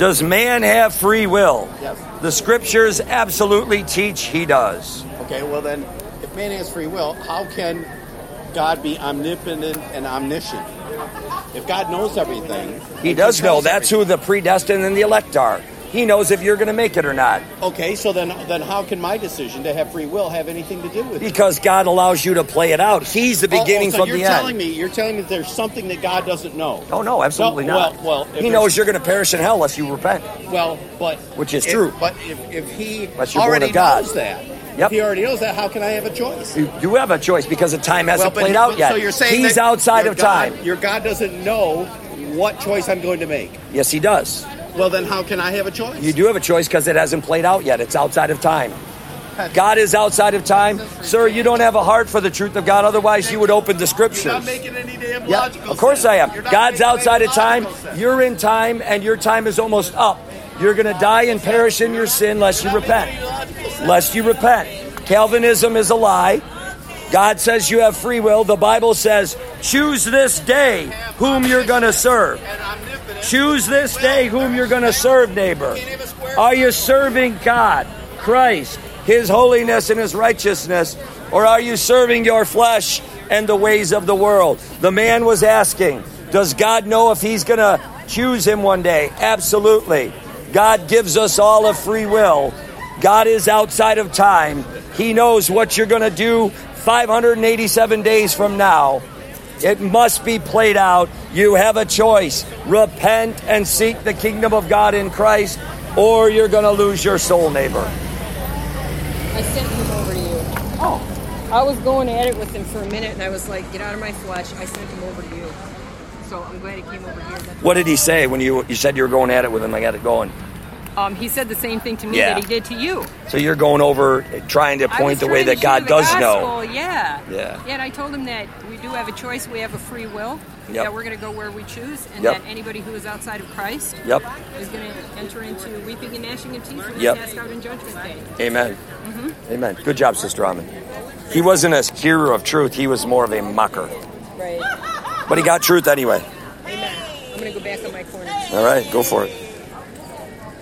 Does man have free will? Yes. The scriptures absolutely teach he does. Okay, well then, if man has free will, how can God be omnipotent and omniscient? If God knows everything... He does know. That's who the predestined and the elect are. He knows if you're going to make it or not. Okay, so then how can my decision to have free will have anything to do with it? Because God allows you to play it out. He's the beginning so from the end. You're telling me there's something that God doesn't know. Oh, no, absolutely not. Well, he knows you're going to perish in hell unless you repent. Well, but... Which is true. But if he Unless you're already born of God. knows that... Yep. If he already knows that, how can I have a choice? You do have a choice because the time hasn't played out yet. So you're saying he's that outside of time. Your God doesn't know what choice I'm going to make. Yes, he does. Well, then how can I have a choice? You do have a choice because it hasn't played out yet. It's outside of time. God is outside of time. Sir, you don't have a heart for the truth of God. Otherwise, you would open the scriptures. You're not making any damn logical sense. Of course I am. God's outside of time. You're in time, and your time is almost up. You're going to die and perish in your sin lest you repent. Lest you repent. Calvinism is a lie. God says you have free will. The Bible says, choose this day whom you're going to serve. Choose this day whom you're going to serve, neighbor. Are you serving God, Christ, His holiness and His righteousness, or are you serving your flesh and the ways of the world? The man was asking, does God know if He's going to choose him one day? Absolutely. God gives us all a free will. God is outside of time. He knows what you're going to do 587 days from now. It must be played out. You have a choice. Repent and seek the kingdom of God in Christ, or you're going to lose your soul, neighbor. I sent him over to you. Oh. I was going at it with him for a minute, and I was like, get out of my flesh. I sent him over to you. So I'm glad he came over here. What did he say when you said you were going at it with him? I got it going. He said the same thing to me that he did to you. So you're going over trying to point the way that God does know. Yeah. Yeah. And I told him that we do have a choice. We have a free will. Yep. That we're going to go where we choose, and that anybody who is outside of Christ is going to enter into weeping and gnashing of teeth when he's cast out in judgment day. Amen. Mm-hmm. Amen. Good job, Sister Amin. He wasn't a hearer of truth. He was more of a mocker. Right. But he got truth anyway. Amen. I'm going to go back on my corner. All right, go for it.